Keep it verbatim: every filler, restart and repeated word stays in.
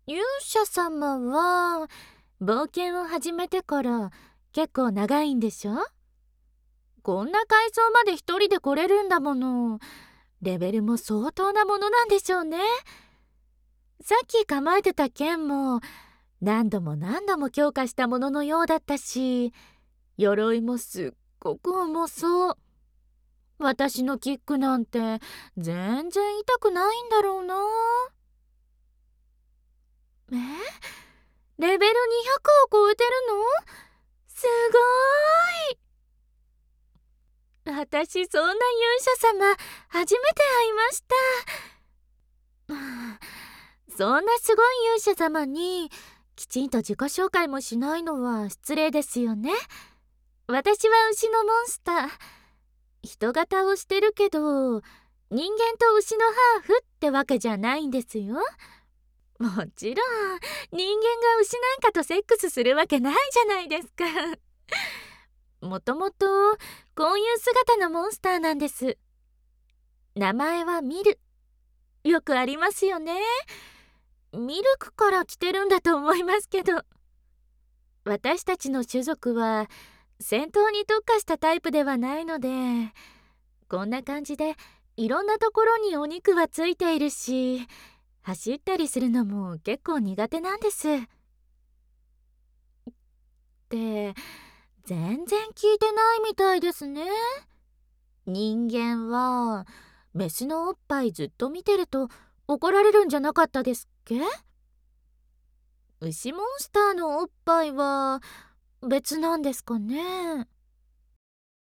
勇者様は冒険を始めてから結構長いんでしょ？こんな階層まで一人で来れるんだもの。レベルも相当なものなんでしょうね。さっき構えてた剣も何度も何度も強化したもののようだったし、鎧もすっごく重そう。私のキックなんて全然痛くないんだろうな。えレベルにひゃくを超えてるの？すごーい。私そんな勇者様初めて会いました。そんなすごい勇者様にきちんと自己紹介もしないのは失礼ですよね。私は牛のモンスター。人型をしてるけど人間と牛のハーフってわけじゃないんですよ。もちろん人間が牛なんかとセックスするわけないじゃないですか。もともとこういう姿のモンスターなんです。名前はミル。よくありますよね。ミルクから来てるんだと思いますけど、私たちの種族は戦闘に特化したタイプではないので、こんな感じでいろんなところにお肉はついているし、走ったりするのも結構苦手なんです。って全然聞いてないみたいですね。人間はメスのおっぱいずっと見てると怒られるんじゃなかったですっけ？牛モンスターのおっぱいは別なんですかね。